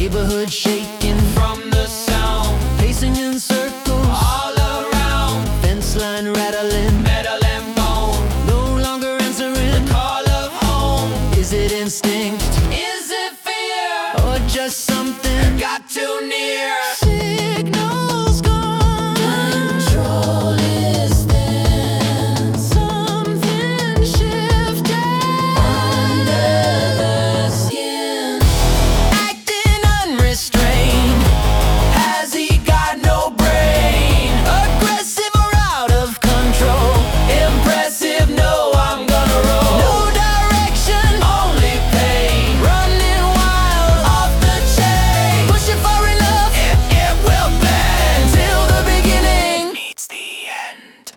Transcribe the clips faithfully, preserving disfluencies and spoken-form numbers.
neighborhood shaking from the sound, pacing in circles all around, fence line rattling, metal and bone, no longer answering the call of home. Is it instinct? Is it fear? Or just something Got too near? Signals gone, control is thin, something shifted under the skin, acting unrestrained. Has he got no brain? Aggressive or out of control, Impressive, no, I'm gonna roll. no direction, Only pain, running wild, off the chain. pushing far enough It, it will bend till the beginning. meets the end.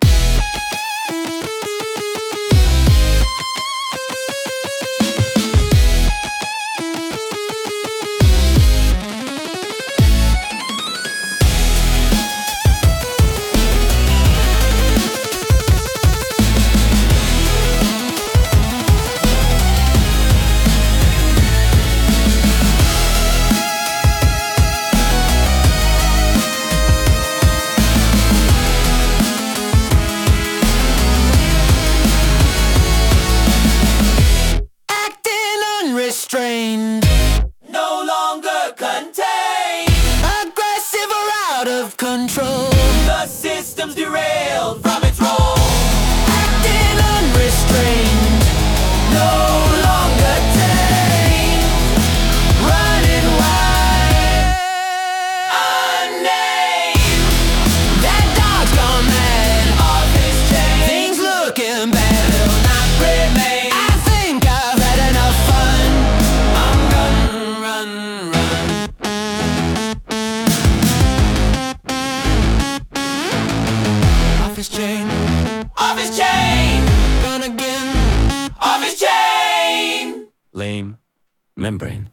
Acting unrestrained, No longer contained. aggressive or out of control, The system's derailed from its role. acting unrestrained, No longer tame. running wild. Unnamed. That dog's gone mad, Off his chain. things looking bad. Will not remain. I think I've had enough fun. I'm gonna run, run. Off his chain, Off his chain. gone again. Off his chain. Lame membrane.